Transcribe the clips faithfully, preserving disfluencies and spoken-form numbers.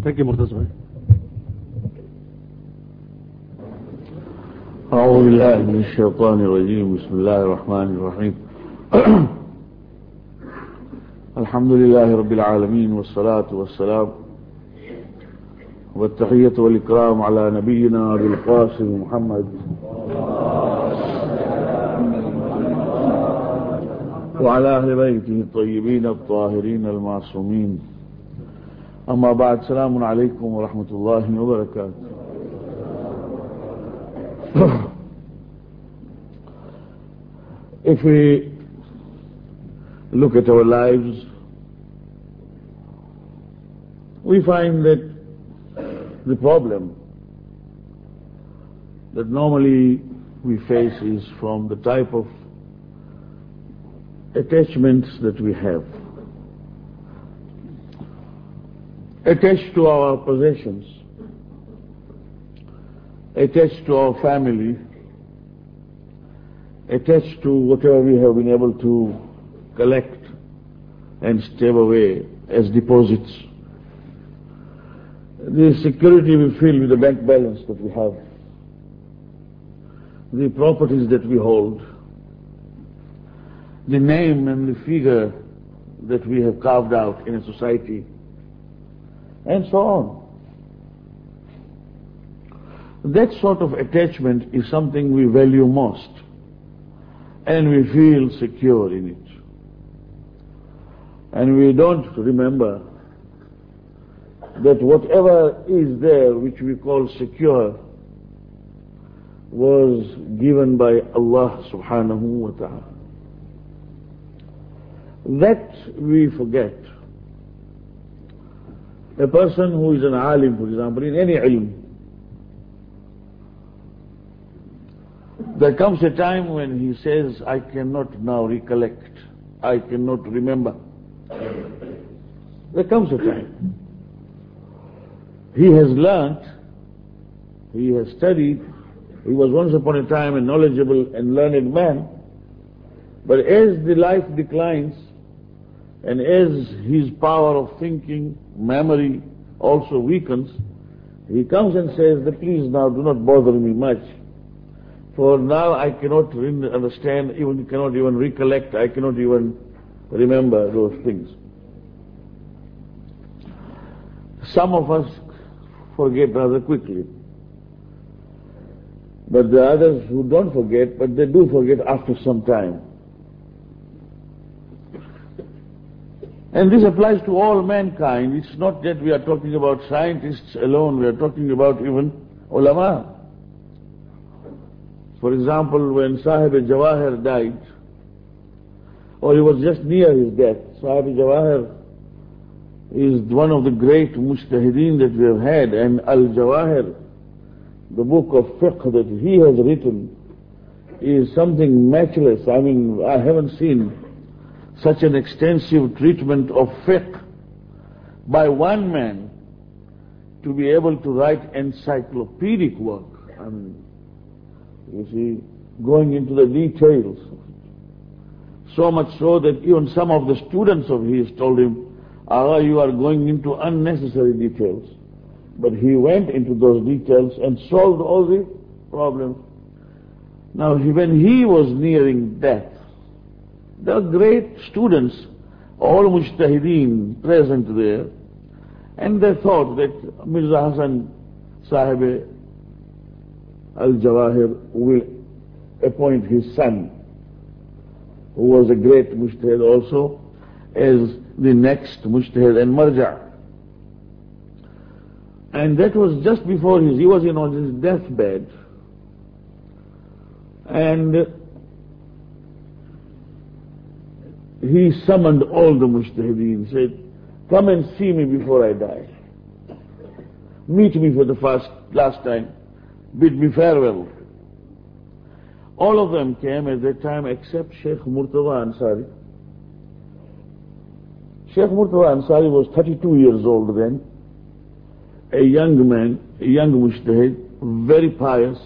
Thank you, Murtaza. أعوذ بالله من الشيطان الرجيم. بسم الله الرحمن الرحيم. الحمد لله رب العالمين، والصلاة والسلام والتحية والإكرام على نبينا أبي القاسم محمد وعلى أهل بيته الطيبين الطاهرين المعصومين. أما بعد، السلام عليكم ورحمة الله وبركاته. If we look at our lives, we find that the problem that normally we face is from the type of attachments that we have. Attached to our possessions, attached to our family, attached to whatever we have been able to collect and stave away as deposits. The security we feel with the bank balance that we have, the properties that we hold, the name and the figure that we have carved out in a society, and so on. That sort of attachment is something we value most, and we feel secure in it. And we don't remember that whatever is there which we call secure was given by Allah subhanahu wa ta'ala. That we forget. A person who is an alim, for example, in any ilm, there comes a time when he says, I cannot now recollect, I cannot remember. There comes a time. He has learnt, he has studied, he was once upon a time a knowledgeable and learned man, but as the life declines, and as his power of thinking, memory also weakens, he comes and says, please now do not bother me much, for now I cannot understand, even cannot even recollect, I cannot even remember those things. Some of us forget rather quickly, but the others who don't forget, but they do forget after some time. And this applies to all mankind. It's not that we are talking about scientists alone, we are talking about even ulama. For example, when Sahib Jawahir died, or he was just near his death, Sahib Jawahir is one of the great mujtahideen that we have had, and Al-Jawahir, the book of fiqh that he has written, is something matchless. I mean, I haven't seen such an extensive treatment of fiqh by one man to be able to write encyclopedic work. I mean, you see, going into the details. So much so that even some of the students of his told him, Agha, you are going into unnecessary details. But he went into those details and solved all the problems. Now, he, when he was nearing death, there were great students, all mujtahideen present there, and they thought that Mirza Hasan Sahib Al-Jawahir will appoint his son, who was a great mujtahid also, as the next mujtahid and marja'. And that was just before his, he was in on his deathbed. And he summoned all the mujtahideen, said, come and see me before I die. Meet me for the first, last time. Bid me farewell. All of them came at that time except Sheikh Murtaza Ansari. Sheikh Murtaza Ansari was thirty-two years old then, a young man, a young mujtahid, very pious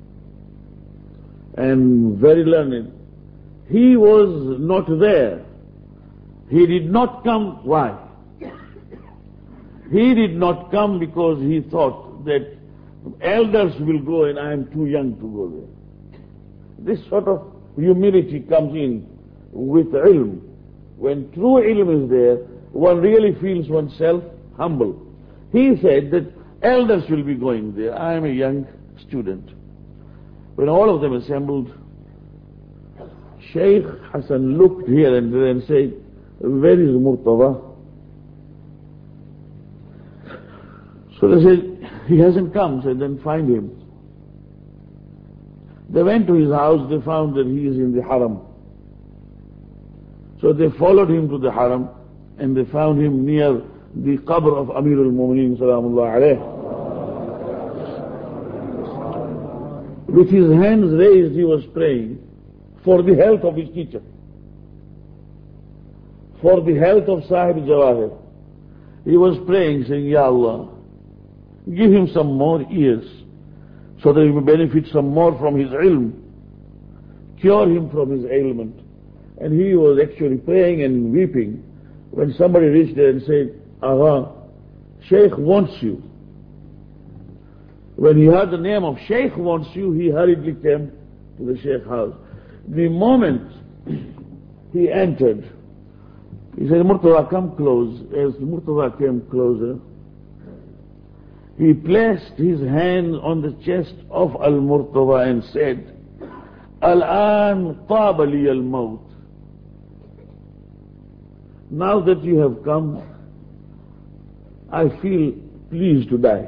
and very learned. He was not there. He did not come. Why? He did not come because he thought that elders will go and I am too young to go there. This sort of humility comes in with ilm. When true ilm is there, one really feels oneself humble. He said that elders will be going there. I am a young student. When all of them assembled, Shaykh Hassan looked here and there and said, where is Murtada? So they said, he hasn't come. So then find him. They went to his house. They found that he is in the haram. So they followed him to the haram and they found him near the qabr of Amir al-Mu'mineen salamullah alayh. With his hands raised, he was praying for the health of his teacher, for the health of Sahib Jawahir. He was praying, saying, Ya Allah, give him some more years so that he may benefit some more from his ilm, cure him from his ailment. And he was actually praying and weeping when somebody reached there and said, Agha, Shaykh wants you. When he heard the name of Shaykh wants you, he hurriedly came to the Shaykh house. The moment he entered, he said, Murtada, come close. As Murtada came closer, he placed his hand on the chest of Al-Murtada and said, Al-an taba li al-maut. Now that you have come, I feel pleased to die.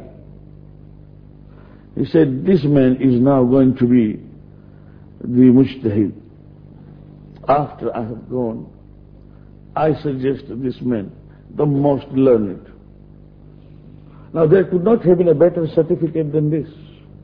He said, this man is now going to be the mujtahid. After I have gone, I suggest this man, the most learned. Now there could not have been a better certificate than this.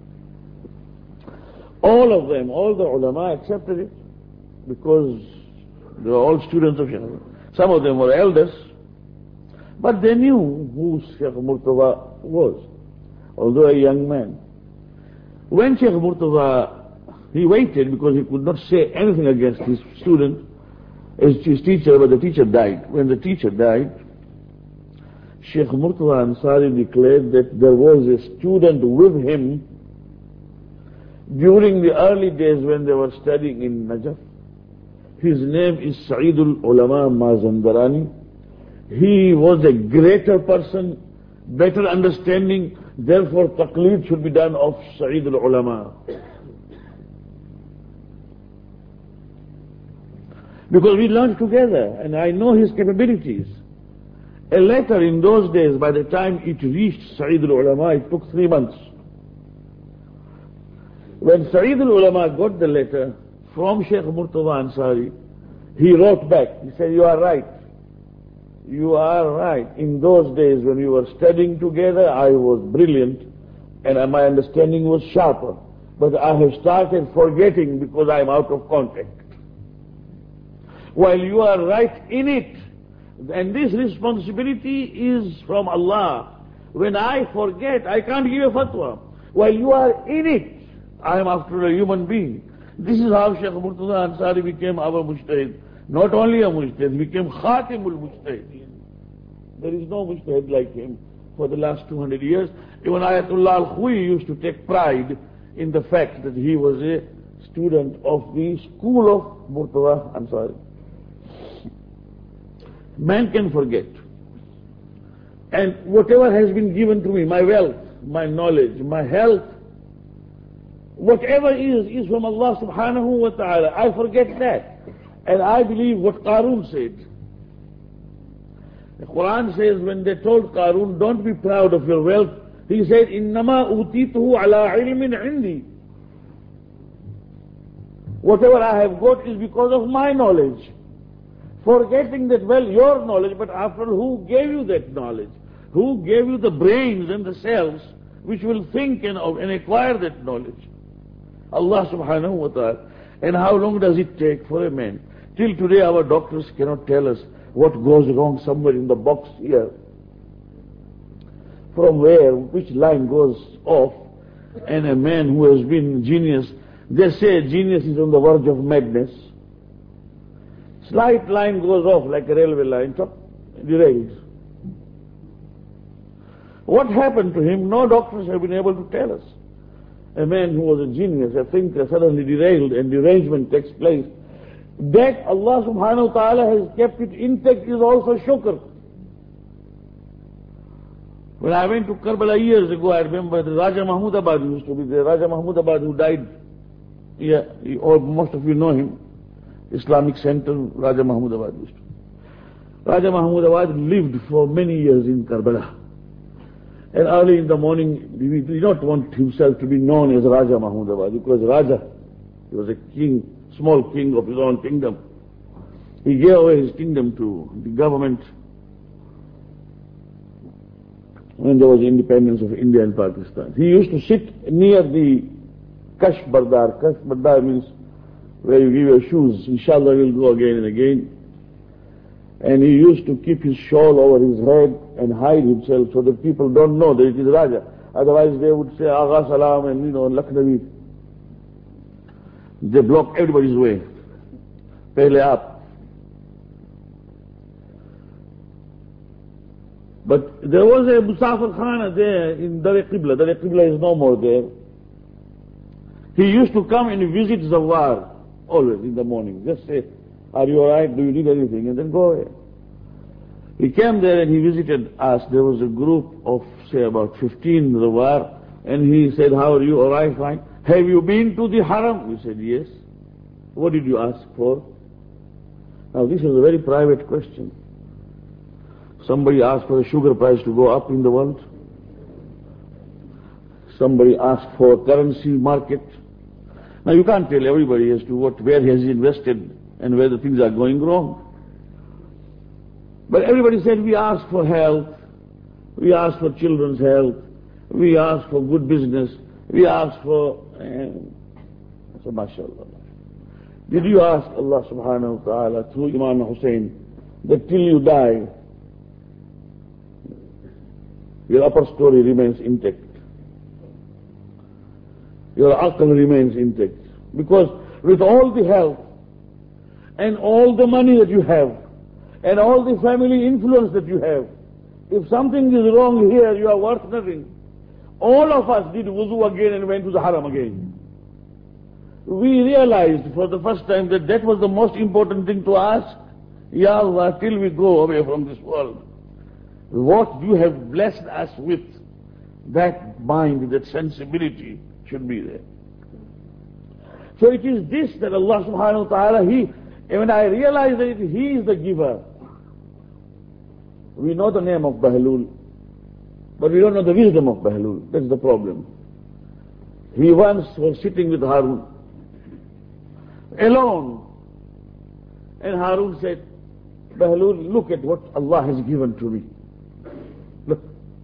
All of them, all the ulama accepted it because they were all students of Shaykh. Some of them were elders, but they knew who Shaykh Murtada was, although a young man. When Shaykh Murtada, he waited because he could not say anything against his student, his teacher, but the teacher died. When the teacher died, Shaykh Murtada Ansari declared that there was a student with him during the early days when they were studying in Najaf. His name is Sa'idul Ulama Mazandarani. He was a greater person, better understanding, therefore taqleed should be done of Sa'idul Ulama. Because we learned together and I know his capabilities. A letter in those days, by the time it reached Sa'idul Ulama, it took three months. When Sa'idul Ulama got the letter from Shaykh Murtada Ansari, he wrote back. He said, you are right. You are right. In those days when we were studying together, I was brilliant and my understanding was sharper. But I have started forgetting because I am out of contact. While you are right in it, and this responsibility is from Allah. When I forget, I can't give a fatwa. While you are in it, I am after a human being. This is how Shaykh Murtada Ansari became our mujtahid. Not only a mujtahid, he became Khatimul Mujtahid. There is no mujtahid like him for the last two hundred years. Even Ayatullah Al-Khuyi used to take pride in the fact that he was a student of the school of Murtada Ansari. Man can forget. And whatever has been given to me, my wealth, my knowledge, my health, whatever is, is from Allah subhanahu wa ta'ala. I forget that. And I believe what Qarun said. The Quran says when they told Qarun, don't be proud of your wealth, he said, إِنَّمَا أُوتِيتُهُ عَلَىٰ عِلْمٍ عِنْدِي. Whatever I have got is because of my knowledge. Forgetting that, well, your knowledge, but after all, who gave you that knowledge? Who gave you the brains and the cells which will think and, and acquire that knowledge? Allah subhanahu wa ta'ala. And how long does it take for a man? Till today our doctors cannot tell us what goes wrong somewhere in the box here. From where, which line goes off, and a man who has been genius, they say genius is on the verge of madness. Slight line goes off like a railway line, top, derails. What happened to him? No doctors have been able to tell us. A man who was a genius, a thinker, suddenly derailed and derangement takes place. That Allah subhanahu wa ta'ala has kept it intact is also shukr. When I went to Karbala years ago, I remember the Raja Mahmudabad used to be there. Raja Mahmudabad who died, yeah, or most of you know him, Islamic Center, Raja Mahmudabad used to be. Raja Mahmudabad lived for many years in Karbala. And early in the morning, he did not want himself to be known as Raja Mahmudabad, because Raja, he was a king, small king of his own kingdom. He gave away his kingdom to the government when there was independence of India and Pakistan. He used to sit near the Kash Bardar. Kash Bardar means where you give your shoes. Inshallah we'll go again and again. And he used to keep his shawl over his head and hide himself so that people don't know that it is Raja. Otherwise they would say, Agha Salam and, you know, Lakhnavi. They block everybody's way. Pehle aap. But there was a Musafir Khana there in Dar Qibla. Dar Qibla is no more there. He used to come and visit Zawar always in the morning. Just say, are you alright? Do you need anything? And then go away. He came there and he visited us. There was a group of, say, about fifteen Zawar. And he said, how are you? Alright, fine. Have you been to the Haram? We said, yes. What did you ask for? Now this is a very private question. Somebody asked for the sugar price to go up in the world. Somebody asked for currency market. Now you can't tell everybody as to what, where he has invested and where the things are going wrong. But everybody said, we asked for health, we asked for children's health, we asked for good business, we asked for... Eh, so mashallah. Did you ask Allah subhanahu wa ta'ala through Imam Hussein that till you die, your upper story remains intact, your aql remains intact? Because with all the health and all the money that you have and all the family influence that you have, if something is wrong here, you are worth nothing. All of us did wuzu again and went to the haram again. We realized for the first time that that was the most important thing to ask. Ya Allah, till we go away from this world, what you have blessed us with, that mind, that sensibility should be there. So it is this that Allah subhanahu wa ta'ala, He, when I realize that He is the giver, we know the name of Bahlul, but we don't know the wisdom of Bahlul. That's the problem. He once was sitting with Harun, alone, and Harun said, Bahlul, look at what Allah has given to me. Look.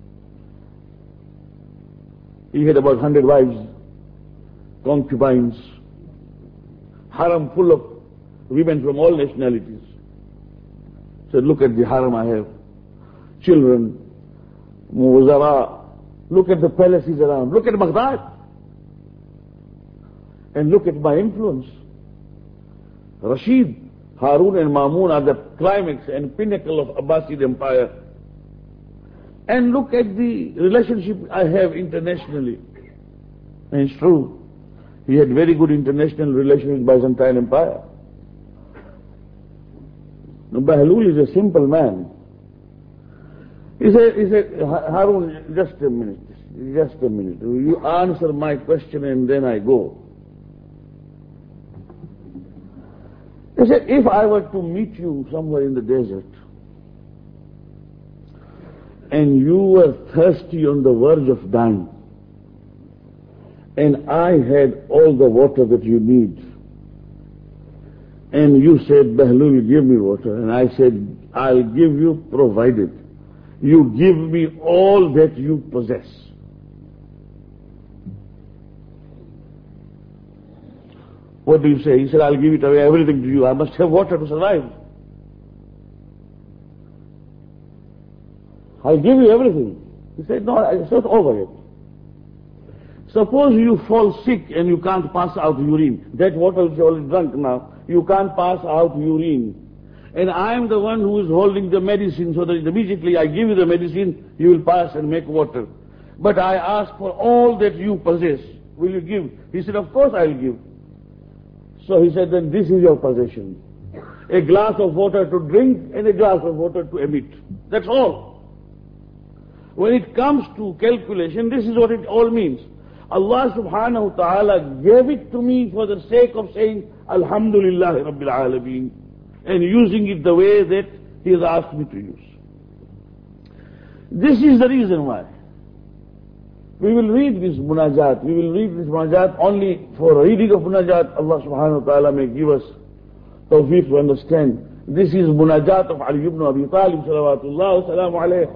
He had about hundred wives, concubines, haram full of women from all nationalities. Said, look at the haram I have. Children, Muzara, look at the palaces around. Look at Baghdad. And look at my influence. Rashid, Harun and Mamun are the climax and pinnacle of Abbasid Empire. And look at the relationship I have internationally. And it's true. He had very good international relations with Byzantine Empire. Now, Bahlul is a simple man. He said, he said, Harun, just a minute, just a minute. You answer my question and then I go. He said, if I were to meet you somewhere in the desert, and you were thirsty on the verge of dying, and I had all the water that you need, and you said, Bahlul, give me water, and I said, I'll give you provided you give me all that you possess. What do you say? He said, I'll give it away, everything to you. I must have water to survive. I'll give you everything. He said, no, it's not over yet. Suppose you fall sick and you can't pass out urine. That water which you already drunk now, you can't pass out urine. and I am the one who is holding the medicine, so that immediately I give you the medicine, you will pass and make water. But I ask for all that you possess. Will you give? He said, of course I will give. So he said, then this is your possession. A glass of water to drink and a glass of water to emit. That's all. When it comes to calculation, this is what it all means. Allah subhanahu wa ta'ala gave it to me for the sake of saying, Alhamdulillah Rabbil Alameen, and using it the way that He has asked me to use. This is the reason why. We will read this munajat. We will read this munajat only for reading of munajat. Allah subhanahu wa ta'ala may give us tawfiq to understand. This is munajat of Ali ibn Abi Talib salawatullah wa salamu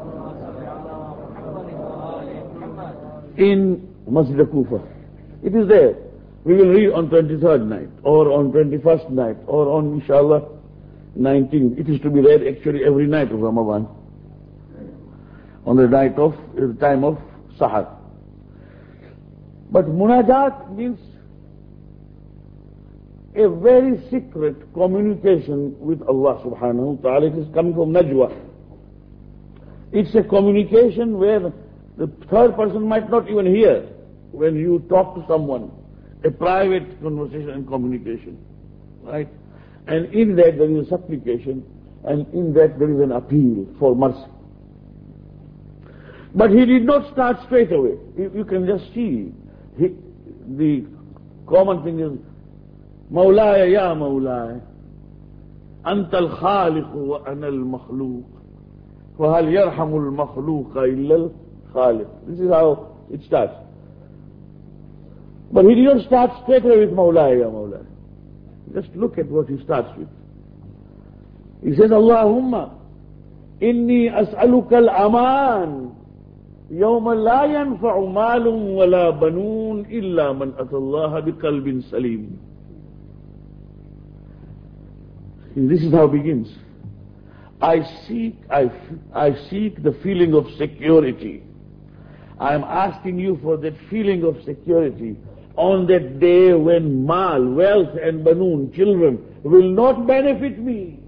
alayhi in Masjid Kufa. It is there. We will read on twenty-third night, or on twenty-first night, or on inshallah nineteenth. It is to be read actually every night of Ramadan, on the night of, the time of Sahar. But munajat means a very secret communication with Allah subhanahu wa ta'ala. It is coming from Najwa. It's a communication where the third person might not even hear when you talk to someone. A private conversation and communication. Right? And in that there is a supplication, and in that there is an appeal for mercy. But he did not start straight away. You, you can just see. He, the common thing is, Mawlaya ya Mawlaya, Anta al-Khaliq wa ana al-Makhluq, wa hal yarhamu al-Makhluqa illa al-Khaliq. This is how it starts. But he did not start straight away with Mawlaya ya Mawlaya. Just look at what he starts with. He says, Allahumma, inni as'aluka al-aman, يوم لا ينفع مال ولا بنون إلا من أتى الله بقلب سليم. This is how it begins. I seek, I, I seek the feeling of security. I am asking you for that feeling of security on that day when mal, wealth and banoon, children, will not benefit me.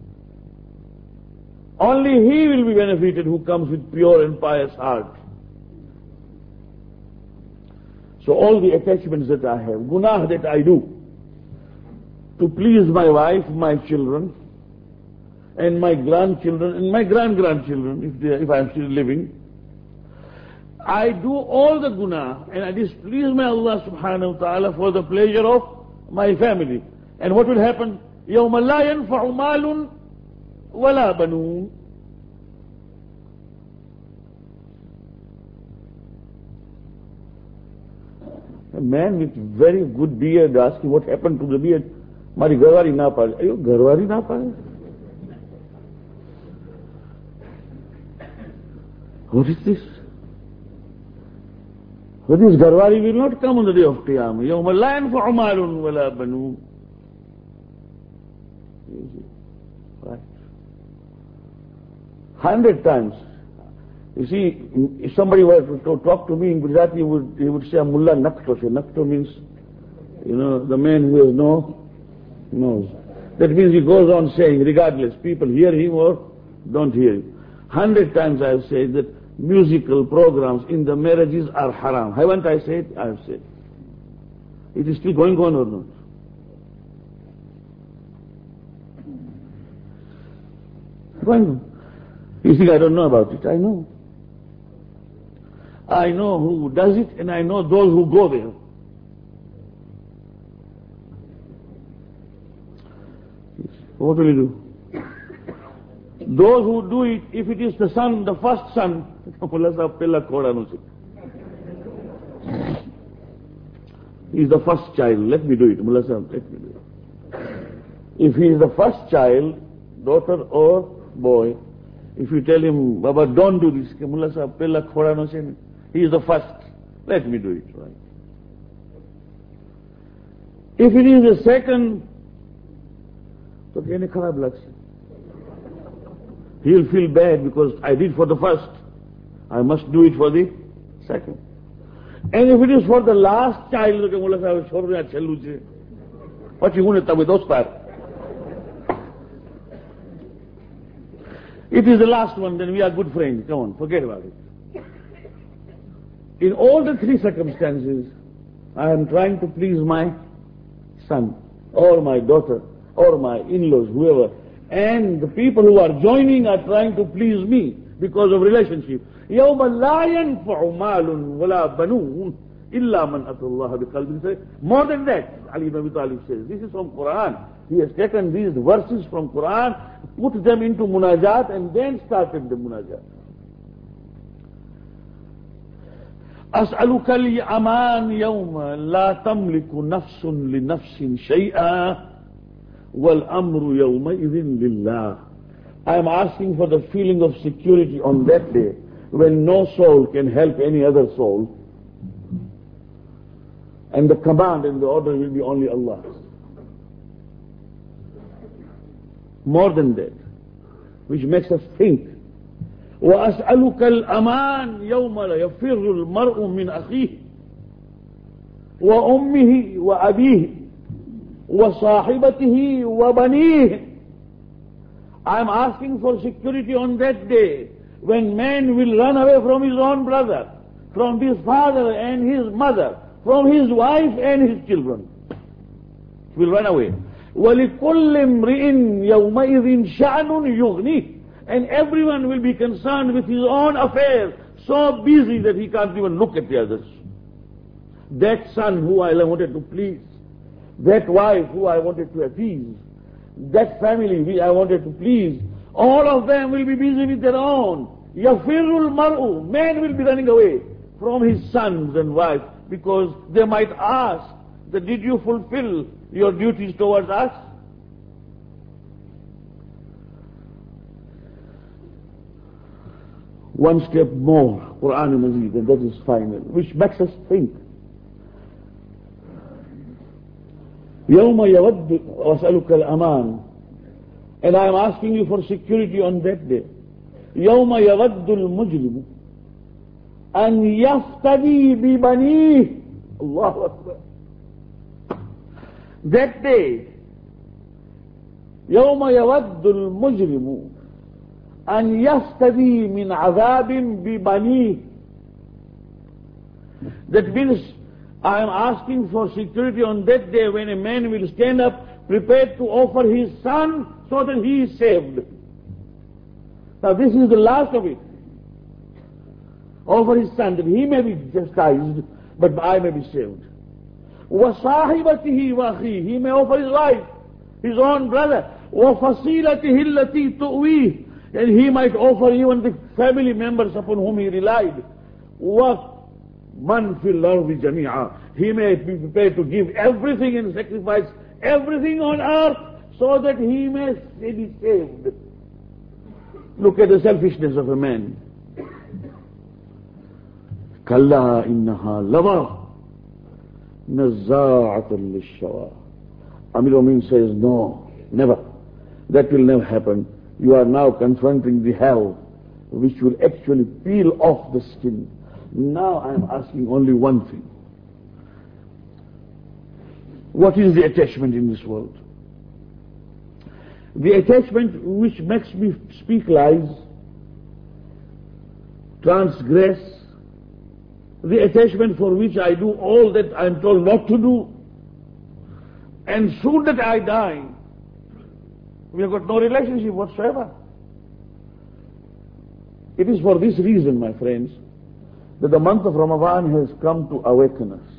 Only he will be benefited who comes with pure and pious heart. So all the attachments that I have, gunah that I do, to please my wife, my children, and my grandchildren, and my grand-grandchildren, if, they, if I am still living, I do all the gunah, and I displease my Allah subhanahu wa ta'ala for the pleasure of my family. And what will happen? يَوْمَ لَا يَنْفَعُ مَالٌ وَلَا بَنُونَ. A man with very good beard asking what happened to the beard. Mari garwari na pade. Are you garwari na pade? What is this? But this garwari will not come on the day of Qiyamah. يَوْمَ لَا يَنْفَعُ مَالٌ وَلَا بَنُونَ. Right. Hundred times. You see, if somebody were to talk to me in Gujarati, he would, he would say, Mullah Nakto. Nakto means, you know, the man who has no nose. That means he goes on saying, regardless, people hear him or don't hear him. Hundred times I have said that musical programs in the marriages are haram. Haven't I said? I have said. It is still going on or not? Going on. You think I don't know about it? I know. I know who does it, and I know those who go there. What will you do? Those who do it, if it is the son, the first son, he is the first child, let me do it. Mullah Sahab, let me do it. If he is the first child, daughter or boy, if you tell him, Baba, don't do this, Mullah Sahab, pella khoda no se, he is the first, let me do it, right? If it is the second, so kehne kharab lagse. He will feel bad because I did for the first, I must do it for the second. And if it is for the last child, Mullah Sahab, chhod raha challu che, what you want to tell with those part? it is the last one, then we are good friends. Come on, forget about it. In all the three circumstances, I am trying to please my son, or my daughter, or my in-laws, whoever. And the people who are joining are trying to please me because of relationship. يَوْمَ لَا يَنْفَعُ مَالٌ وَلَا بَنُونَ إِلَّا مَنْ أَتَى اللَّهَ بِقَلْبٍ. More than that, Ali ibn Abi Talib says, this is from Quran. He has taken these verses from Quran, put them into munajat, and then started the munajat. أسألك الأمان يوم لا تملك نفس لنفس شيئا والأمر يومئذ لله. I am asking for the feeling of security on that day when no soul can help any other soul, and the command and the order will be only Allah's. More than that, which makes us think. وأسألك الأمان يوم لا يفر المرء من أخيه وأمه وأبيه وصاحبته وبنيه. I am asking for security on that day when man will run away from his own brother, from his father and his mother, from his wife and his children. He will run away. وَلِكُلِّ امْرِئٍ يَوْمَئِذٍ شَأْنٌ يُغْنِيهِ. And everyone will be concerned with his own affairs, so busy that he can't even look at the others. That son who I wanted to please, that wife who I wanted to appease, that family who I wanted to please, all of them will be busy with their own. يَفِرُّ الْمَرْءُ. Man will be running away from his sons and wives because they might ask that did you fulfill your duties towards us? One step more, Quran Mazid, and that is final, which makes us think. يَوْمَ يَوَدُّ وَأَسْأَلُكَ الْأَمَانِ. And I am asking you for security on that day. يَوْمَ يَوَدُّ الْمُجْرِمُ أَنْ يَفْتَدِي بِبَنِيهِ. Allahu Akbar. That day, يَوْمَ يَوَدُّ الْمُجْرِمُ أن يفتدي من عذاب ببنيه. That means I am asking for security on that day when a man will stand up prepared to offer his son so that he is saved. Now this is the last of it. Offer his son that he may be chastised, but I may be saved. وصاحبته وأخيه. He may offer his wife, his own brother. وفصيلته التي تؤويه. And he might offer even the family members upon whom he relied. وَمَنْ فِي الْأَرْضِ جَمِيعًا. He may be prepared to give everything and sacrifice everything on earth so that he may be saved. Look at the selfishness of a man. كَلَّا إِنَّهَا لَظَى نَزَّاعَةً لِلشَّوَىٰ. Amir Amin says, no, never. That will never happen. You are now confronting the hell which will actually peel off the skin. Now I am asking only one thing. What is the attachment in this world? The attachment which makes me speak lies, transgress, the attachment for which I do all that I am told not to do, and soon that I die, we have got no relationship whatsoever. It is for this reason, my friends, that the month of Ramadan has come to awaken us.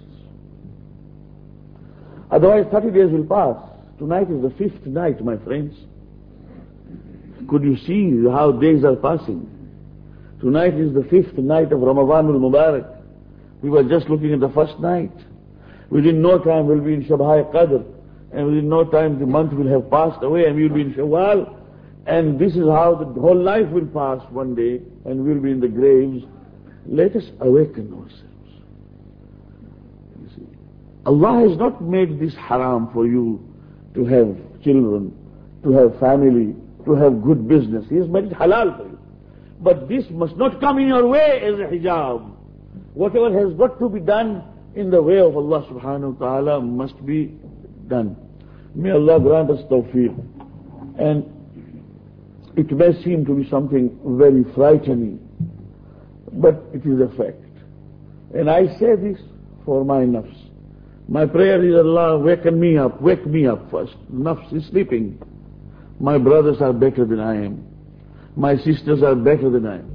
Otherwise thirty days will pass. Tonight is the fifth night, my friends. Could you see how days are passing? Tonight is the fifth night of Ramadan al-Mubarak. We were just looking at the first night. Within no time we'll be in Shabha Qadr. And within no time the month will have passed away and we'll be in Shawwal. And this is how the whole life will pass one day and we'll be in the graves. Let us awaken ourselves. You see, Allah has not made this haram for you to have children, to have family, to have good business. He has made it halal for you. But this must not come in your way as a hijab. Whatever has got to be done in the way of Allah subhanahu wa ta'ala must be done. May Allah grant us tawfiq. And It may seem to be something very frightening, but it is a fact. And I say this for my nafs. My prayer is, Allah, waken me up, wake me up first. Nafs is sleeping. My brothers are better than I am. My sisters are better than I am.